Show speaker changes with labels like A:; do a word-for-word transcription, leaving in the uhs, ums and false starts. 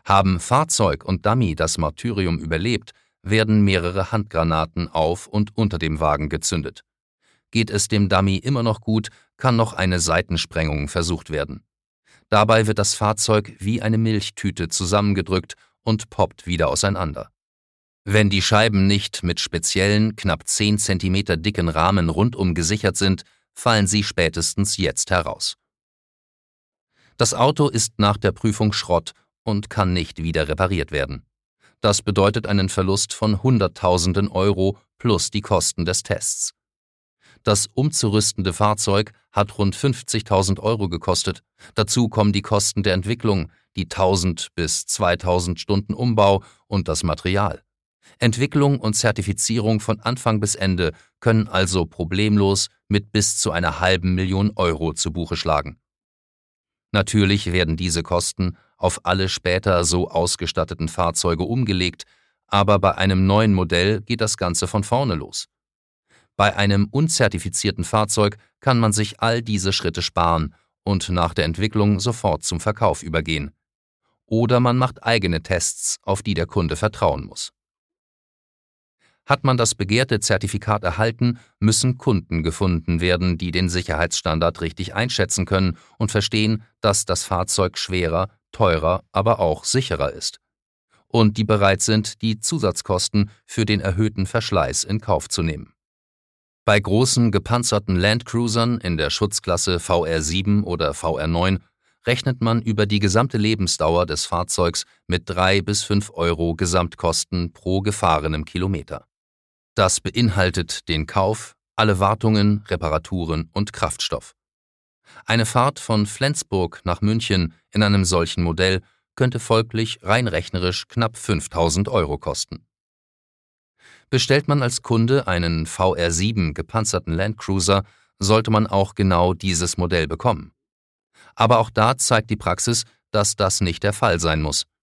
A: Haben Fahrzeug und Dummy das Martyrium überlebt, werden mehrere Handgranaten auf und unter dem Wagen gezündet. Geht es dem Dummy immer noch gut, kann noch eine Seitensprengung versucht werden. Dabei wird das Fahrzeug wie eine Milchtüte zusammengedrückt und poppt wieder auseinander. Wenn die Scheiben nicht mit speziellen, knapp zehn Zentimeter dicken Rahmen rundum gesichert sind, fallen sie spätestens jetzt heraus. Das Auto ist nach der Prüfung Schrott und kann nicht wieder repariert werden. Das bedeutet einen Verlust von Hunderttausenden Euro plus die Kosten des Tests. Das umzurüstende Fahrzeug hat rund fünfzigtausend Euro gekostet. Dazu kommen die Kosten der Entwicklung, die tausend bis zweitausend Stunden Umbau und das Material. Entwicklung und Zertifizierung von Anfang bis Ende können also problemlos mit bis zu einer halben Million Euro zu Buche schlagen. Natürlich werden diese Kosten auf alle später so ausgestatteten Fahrzeuge umgelegt, aber bei einem neuen Modell geht das Ganze von vorne los. Bei einem unzertifizierten Fahrzeug kann man sich all diese Schritte sparen und nach der Entwicklung sofort zum Verkauf übergehen. Oder man macht eigene Tests, auf die der Kunde vertrauen muss. Hat man das begehrte Zertifikat erhalten, müssen Kunden gefunden werden, die den Sicherheitsstandard richtig einschätzen können und verstehen, dass das Fahrzeug schwerer, teurer, aber auch sicherer ist. Und die bereit sind, die Zusatzkosten für den erhöhten Verschleiß in Kauf zu nehmen. Bei großen gepanzerten Landcruisern in der Schutzklasse V R sieben oder V R neun rechnet man über die gesamte Lebensdauer des Fahrzeugs mit drei bis fünf Euro Gesamtkosten pro gefahrenem Kilometer. Das beinhaltet den Kauf, alle Wartungen, Reparaturen und Kraftstoff. Eine Fahrt von Flensburg nach München in einem solchen Modell könnte folglich rein rechnerisch knapp fünftausend Euro kosten. Bestellt man als Kunde einen V R sieben gepanzerten Landcruiser, sollte man auch genau dieses Modell bekommen. Aber auch da zeigt die Praxis, dass das nicht der Fall sein muss.